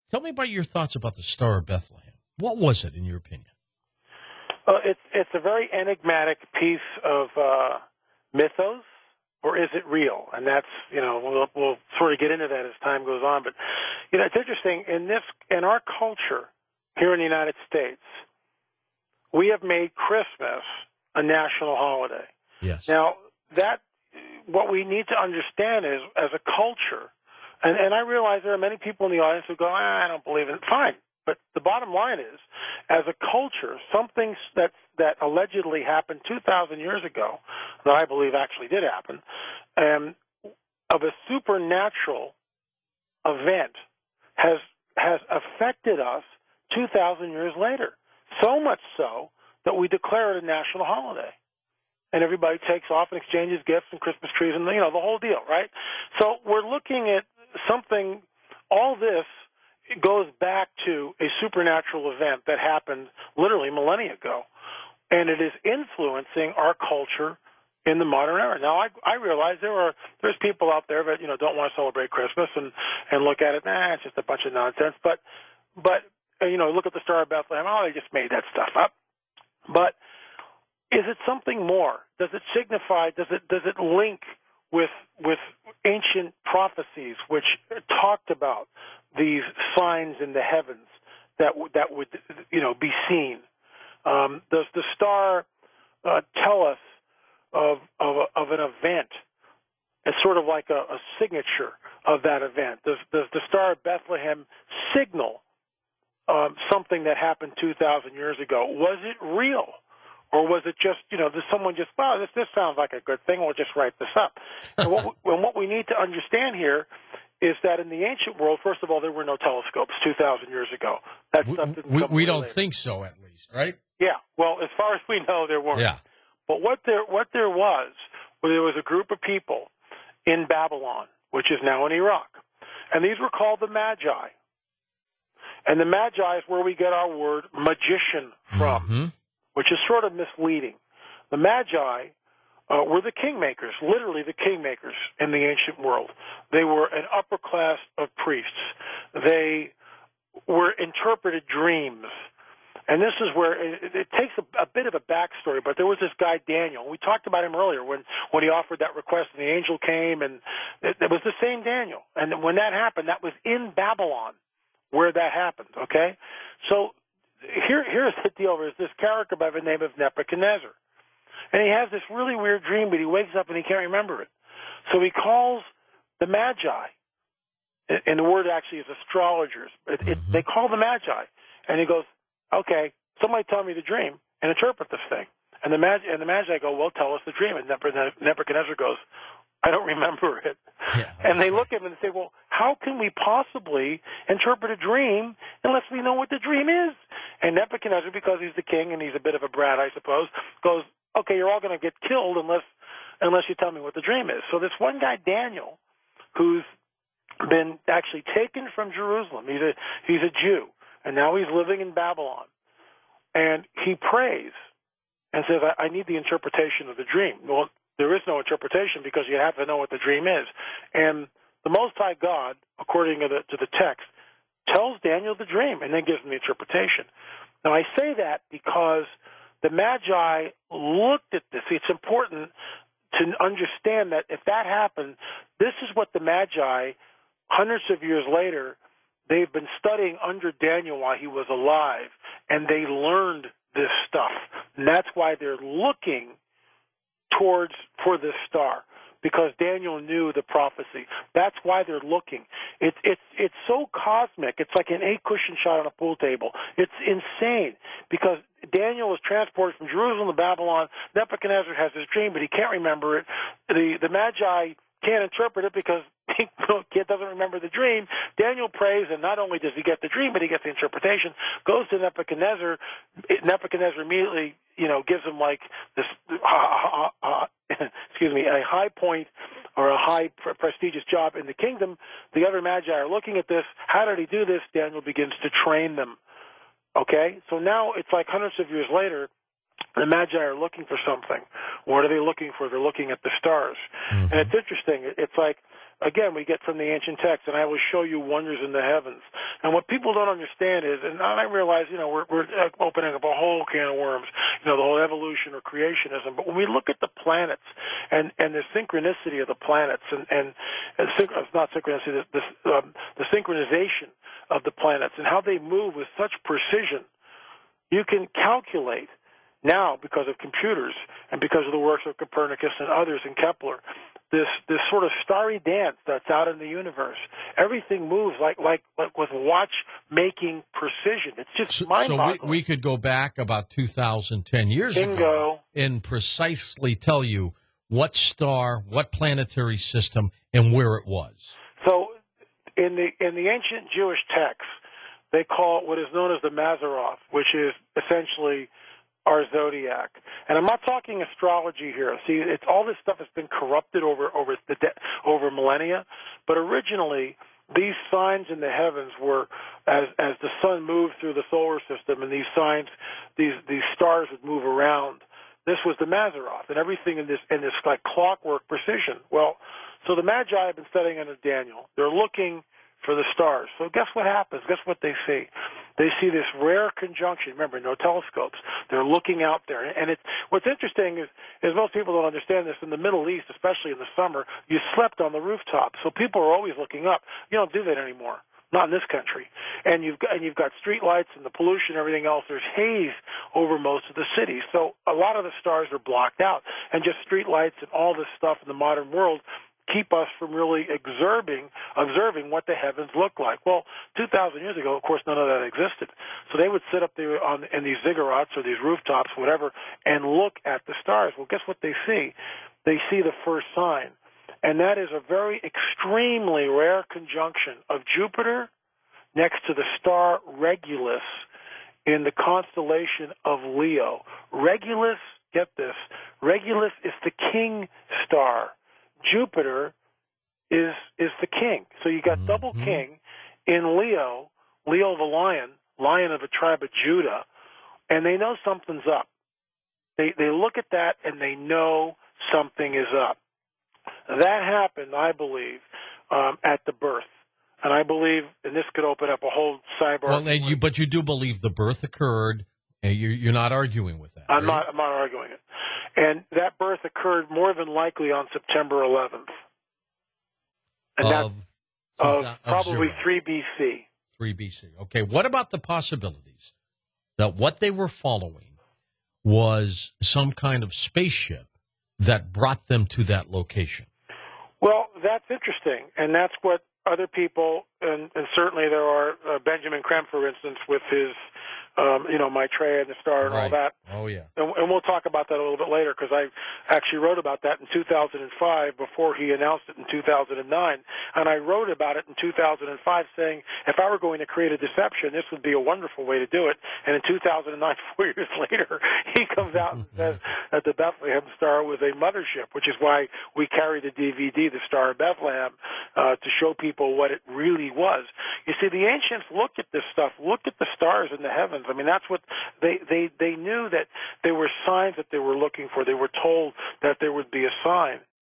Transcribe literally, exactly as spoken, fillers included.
Tell me about your thoughts about the Star of Bethlehem. What was it, in your opinion? Uh, it's it's a very enigmatic piece of uh, mythos, or is it real? And that's, you know, we'll, we'll sort of get into that as time goes on. But, you know, it's interesting. In this, in our culture here in the United States, we have made Christmas a national holiday. Yes. Now, that, what we need to understand is, as a culture, and, and I realize there are many people in the audience who go, ah, I don't believe in it. Fine. But the bottom line is, as a culture, something that that allegedly happened two thousand years ago, that I believe actually did happen, um, of a supernatural event has has affected us two thousand years later. So much so that we declare it a national holiday. And everybody takes off and exchanges gifts and Christmas trees and, you know, the whole deal, right? So we're looking at something, all this goes back to a supernatural event that happened literally millennia ago. And it is influencing our culture in the modern era. Now, I, I realize there are there's people out there that, you know, don't want to celebrate Christmas and, and look at it, nah, it's just a bunch of nonsense. But, but you know, look at the Star of Bethlehem, oh, they just made that stuff up. But is it something more? Does it signify, does it does it link with with ancient prophecies which talked about these signs in the heavens that w- that would, you know, be seen? Um, does the star uh, tell us of of, a, of an event? It's sort of like a, a signature of that event. Does does the Star of Bethlehem signal um, something that happened two thousand years ago? Was it real? Or was it just, you know, does someone just, wow, this, this sounds like a good thing, we'll just write this up. And what, we, and what we need to understand here is that in the ancient world, first of all, there were no telescopes two thousand years ago. That stuff didn't we come we don't later. think so, at least, right? Yeah, well, as far as we know, there weren't. Yeah. But what there, what there was, well, there was a group of people in Babylon, which is now in Iraq. And these were called the Magi. And the Magi is where we get our word magician from. Mm-hmm. Which is sort of misleading. The Magi uh, were the kingmakers, literally the kingmakers in the ancient world. They were an upper class of priests. They were interpreted dreams. And this is where it, it takes a, a bit of a backstory, but there was this guy, Daniel. We talked about him earlier when, when he offered that request and the angel came, and it, it was the same Daniel. And when that happened, that was in Babylon where that happened, okay? So Here, here's the deal. There's this character by the name of Nebuchadnezzar. And he has this really weird dream, but he wakes up and he can't remember it. So he calls the Magi. And the word actually is astrologers. It, it, Mm-hmm. they call the Magi. And he goes, okay, somebody tell me the dream and interpret this thing. And the Magi, and the Magi go, well, tell us the dream. And Nebuchadnezzar goes, I don't remember it. Yeah, and they look at him and say, well, how can we possibly interpret a dream unless we know what the dream is? And Nebuchadnezzar, because he's the king and he's a bit of a brat, I suppose, goes, okay, you're all going to get killed unless unless you tell me what the dream is. So this one guy, Daniel, who's been actually taken from Jerusalem, he's a, he's a Jew, and now he's living in Babylon. And he prays and says, I, I need the interpretation of the dream. Well, there is no interpretation because you have to know what the dream is. And the Most High God, according to the, to the text, tells Daniel the dream and then gives him the interpretation. Now, I say that because the Magi looked at this. It's important to understand that if that happened, this is what the Magi, hundreds of years later, they've been studying under Daniel while he was alive, and they learned this stuff. And that's why they're looking towards for this star, because Daniel knew the prophecy. That's why they're looking. It's it's it's so cosmic. It's like an eight cushion shot on a pool table. It's insane because Daniel was transported from Jerusalem to Babylon. Nebuchadnezzar has his dream, but he can't remember it. The the Magi can't interpret it because the kid doesn't remember the dream. Daniel prays, and not only does he get the dream, but he gets the interpretation. Goes to Nebuchadnezzar. Nebuchadnezzar immediately, you know, gives him like this, uh, uh, uh, excuse me, a high point or a high pre- prestigious job in the kingdom. The other Magi are looking at this. How did he do this? Daniel begins to train them. Okay, so now it's like hundreds of years later. The Magi are looking for something. What are they looking for? They're looking at the stars. Mm-hmm. And it's interesting. It's like, again, we get from the ancient text, and I will show you wonders in the heavens. And what people don't understand is, and I realize, you know, we're, we're opening up a whole can of worms, you know, the whole evolution or creationism. But when we look at the planets and, and the synchronicity of the planets, and, and, and it's not synchronicity, the, the, um, the synchronization of the planets and how they move with such precision, you can calculate now, because of computers and because of the works of Copernicus and others and Kepler, this this sort of starry dance that's out in the universe. Everything moves like like, like with watch-making precision. It's just so, mind-boggling. So we, we could go back about two thousand ten years Bingo. ago and precisely tell you what star, what planetary system, and where it was. So in the in the ancient Jewish texts, they call it what is known as the Mazzaroth, which is essentially our zodiac. And I'm not talking astrology here. See, it's all this stuff has been corrupted over over the de- over millennia, but originally these signs in the heavens were as as the sun moved through the solar system, and these signs, these these stars would move around. This was the Mazzaroth, and everything in this in this like clockwork precision. Well, so the Magi have been studying under Daniel. They're looking for the stars. So guess what happens? Guess what they see? They see this rare conjunction. Remember, no telescopes. They're looking out there. And it's, what's interesting is, is most people don't understand this. In the Middle East, especially in the summer, you slept on the rooftop. So people are always looking up. You don't do that anymore. Not in this country. And you've got, and you've got street lights and the pollution and everything else. There's haze over most of the city. So a lot of the stars are blocked out. And just street lights and all this stuff in the modern world keep us from really observing, observing what the heavens look like. Well, two thousand years ago, of course, none of that existed. So they would sit up there on in these ziggurats or these rooftops, whatever, and look at the stars. Well, guess what they see? They see the first sign. And that is a very extremely rare conjunction of Jupiter next to the star Regulus in the constellation of Leo. Regulus, get this, Regulus is the king star. Jupiter is is the king. So you got mm-hmm. double king in Leo, Leo the lion, lion of the tribe of Judah, and they know something's up. They they look at that and they know something is up. That happened, I believe, um, at the birth. And I believe, and this could open up a whole cyber. Well, and you, but you do believe the birth occurred, and you're, you're not arguing with that. I'm right? not. I'm not arguing it. And that birth occurred more than likely on September eleventh. And of, that's of, of probably zero. three B C. three B C. Okay, what about the possibilities that what they were following was some kind of spaceship that brought them to that location? Well, that's interesting, and that's what other people, and, and certainly there are uh, Benjamin Krem, for instance, with his, um, you know, Maitreya and the star and right. all that. Oh, yeah. And, and we'll talk about that a little bit later, because I actually wrote about that in two thousand five before he announced it in two thousand nine. And I wrote about it in two thousand five saying, if I were going to create a deception, this would be a wonderful way to do it. And in two thousand nine, four years later, he comes out and says that the Bethlehem Star was a mothership, which is why we carry the D V D, The Star of Bethlehem, uh, to show people what it really was. You see, the ancients looked at this stuff, looked at the stars in the heavens. I mean, that's what they, they, they knew that there were signs that they were looking for. They were told that there would be a sign.